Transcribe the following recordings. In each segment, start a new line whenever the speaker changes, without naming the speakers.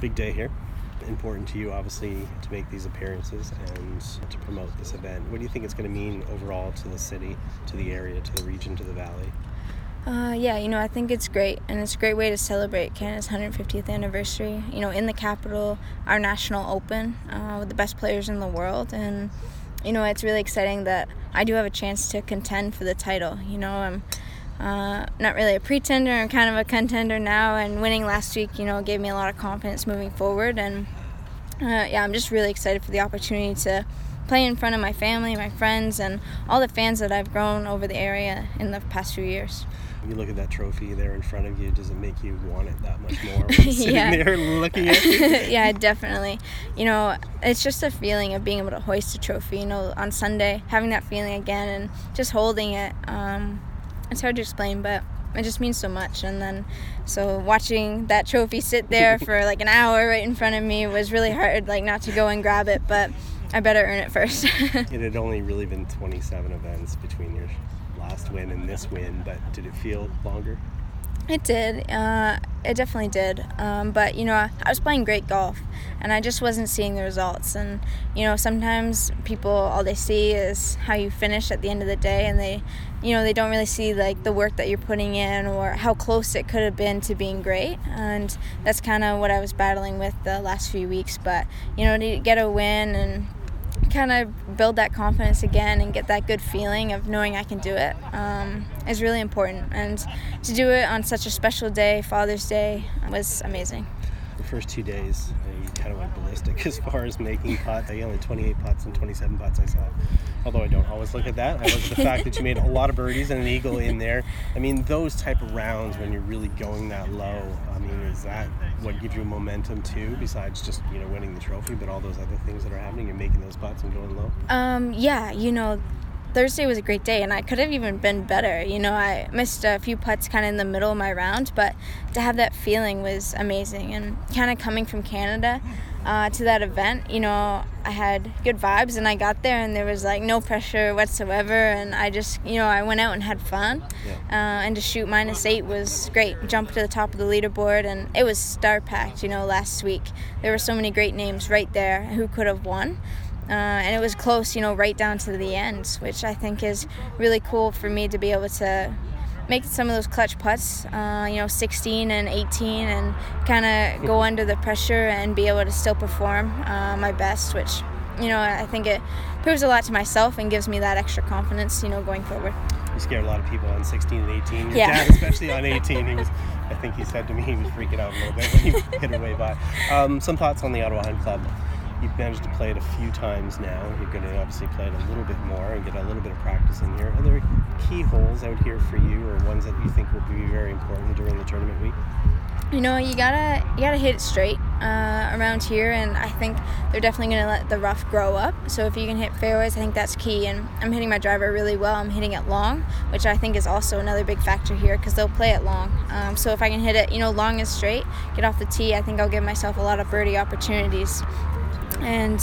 big day here. Important to you, obviously, to make these appearances and to promote this event. What do you think it's going to mean overall to the city, to the area, to the region, to the valley?
I think it's great, and it's a great way to celebrate Canada's 150th anniversary. In the capital, our national open with the best players in the world, and it's really exciting that I do have a chance to contend for the title. I'm not really a pretender, I'm kind of a contender now, and winning last week, gave me a lot of confidence moving forward, and I'm just really excited for the opportunity to play in front of my family, my friends, and all the fans that I've grown over the area in the past few years.
You look at that trophy there in front of you, does it make you want it that much more when you're sitting there looking at it?
Yeah, definitely. It's just a feeling of being able to hoist a trophy, on Sunday, having that feeling again and just holding it. It's hard to explain, but it just means so much. And then, so watching that trophy sit there for like an hour right in front of me was really hard, not to go and grab it, but I better earn it first.
It had only really been 27 events between your last win and this win, but did it feel longer?
It did. It definitely did. But, I was playing great golf, and I just wasn't seeing the results. And, sometimes people, all they see is how you finish at the end of the day, and they don't really see, the work that you're putting in or how close it could have been to being great. And that's kind of what I was battling with the last few weeks. But, to get a win and kind of build that confidence again and get that good feeling of knowing I can do it is really important. And to do it on such a special day, Father's Day, was amazing.
The first 2 days, you kind of went ballistic as far as making putts. You only 28 putts and 27 putts I saw. Although I don't always look at that. I look at the fact that you made a lot of birdies and an eagle in there. Those type of rounds when you're really going that low, is that what gives you momentum too, besides just, winning the trophy, but all those other things that are happening? You're making those putts and going low?
Thursday was a great day, and I could have even been better. I missed a few putts kind of in the middle of my round, but to have that feeling was amazing. And kind of coming from Canada to that event, I had good vibes, and I got there, and there was no pressure whatsoever, and I just, I went out and had fun. And to shoot -8 was great. Jump to the top of the leaderboard, and it was star-packed, last week. There were so many great names right there who could have won. And it was close, right down to the end, which I think is really cool for me to be able to make some of those clutch putts, 16 and 18, and kind of go under the pressure and be able to still perform my best, which, I think it proves a lot to myself and gives me that extra confidence, going forward.
You scared a lot of people on 16 and 18. Your
Yeah.
dad, especially on 18, I think he said to me he was freaking out a little bit when he hit it way by. Some thoughts on the Ottawa Hunt Club. You've managed to play it a few times now. You're going to obviously play it a little bit more and get a little bit of practice in here. Are there key holes out here for you, or ones that you think will be very important during the tournament week?
You gotta hit it straight around here, and I think they're definitely going to let the rough grow up. So if you can hit fairways, I think that's key. And I'm hitting my driver really well. I'm hitting it long, which I think is also another big factor here because they'll play it long. So if I can hit it, long and straight, get off the tee, I think I'll give myself a lot of birdie opportunities. And,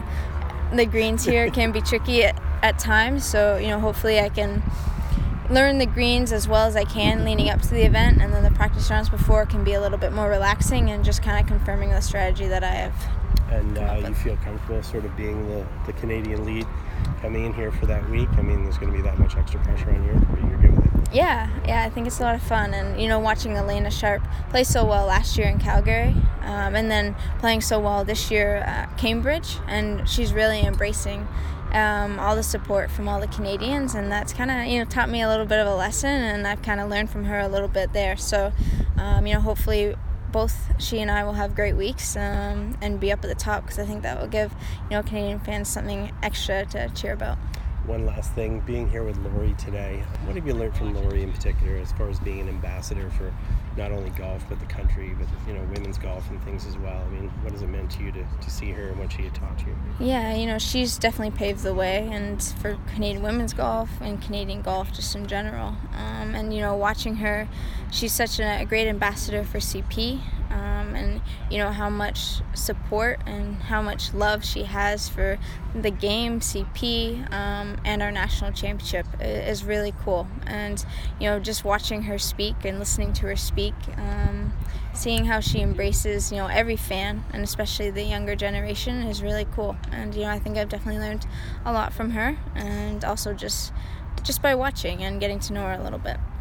the greens here can be tricky at times. So, hopefully I can learn the greens as well as I can leading up to the event. And then the practice rounds before can be a little bit more relaxing and just kind of confirming the strategy that I have.
And you feel comfortable sort of being the Canadian lead coming in here for that week? There's going to be that much extra pressure on you, or you're good with it?
Yeah, I think it's a lot of fun. And, watching Elena Sharp play so well last year in Calgary, and then playing so well this year at Cambridge, and she's really embracing all the support from all the Canadians, and that's kind of, taught me a little bit of a lesson, and I've kind of learned from her a little bit there. So, hopefully both she and I will have great weeks and be up at the top, because I think that will give, Canadian fans something extra to cheer about.
One last thing, being here with Lori today, what have you learned from Lori in particular as far as being an ambassador for not only golf but the country, but women's golf and things as well? What has it meant to you to see her and what she had taught you?
Yeah, she's definitely paved the way, and for Canadian women's golf and Canadian golf just in general. And watching her, she's such a great ambassador for CP. And how much support and how much love she has for the game, CP, and our national championship is really cool. And, just watching her speak and listening to her speak, seeing how she embraces, every fan, and especially the younger generation, is really cool. And, I think I've definitely learned a lot from her, and also just by watching and getting to know her a little bit.